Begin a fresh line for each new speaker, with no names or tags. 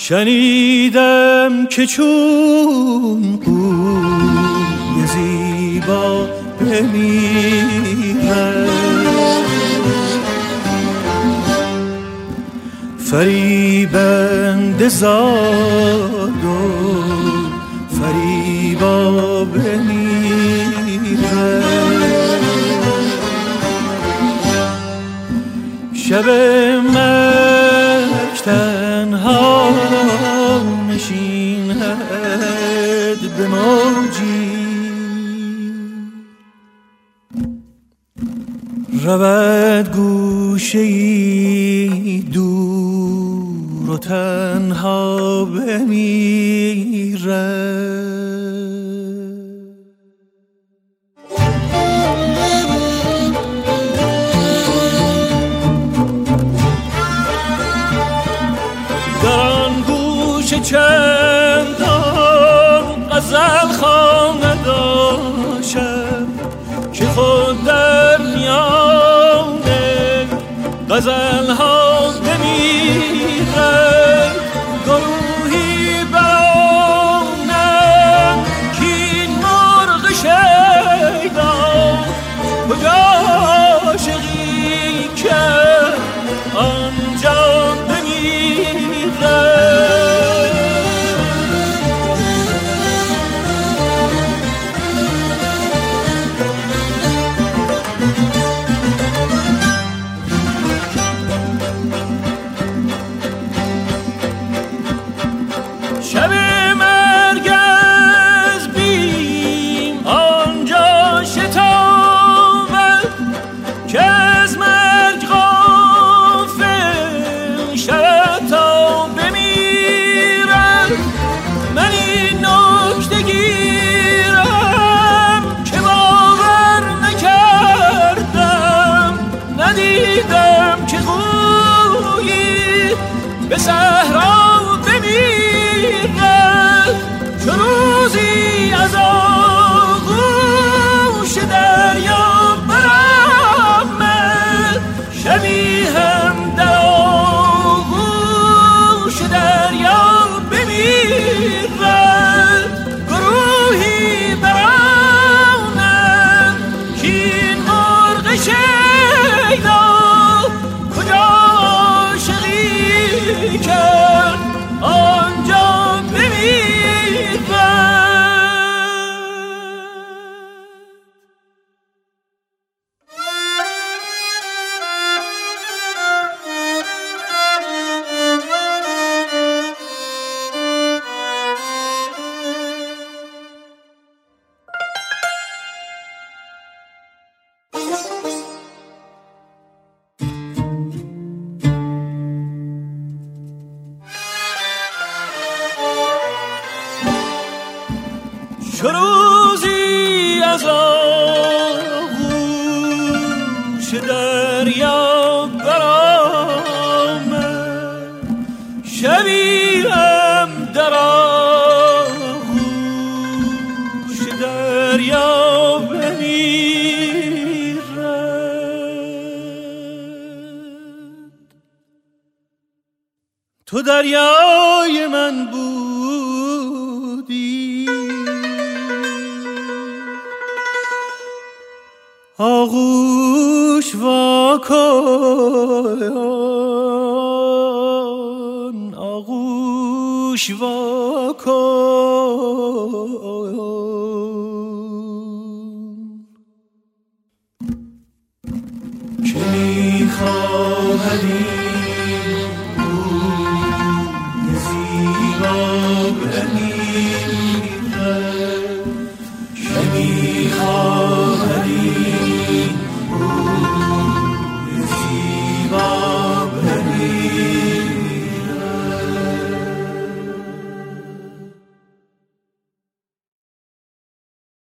شنیدم که چون قوی زیبا بمیرد فریبنده زاد و فریبا بمیرد شب مرگ تنها نشیند به موجی رود گوشه‌ای دور و تنها بمیرد چندان غزل خانه داشتم که خود در میان غزل ها بمیرد گروهی برانم که این مرغ شیدا کجا عاشقی کرد آنجا بمیرد صحرا بمیرد چو روزی از آغوش دریا برآمد شبی هم در آغوش دریا بمیرد گروهی برآمد که این مرغ شیدا کجا عاشقی کرد آنجا بمیرد چو روزی از آغوش دریا برآمد شبی هم در آغوش دریا بمیرد تو دریای من بودی آغوش واکن آغوش واکن که میخواهدی زیبا بمیرد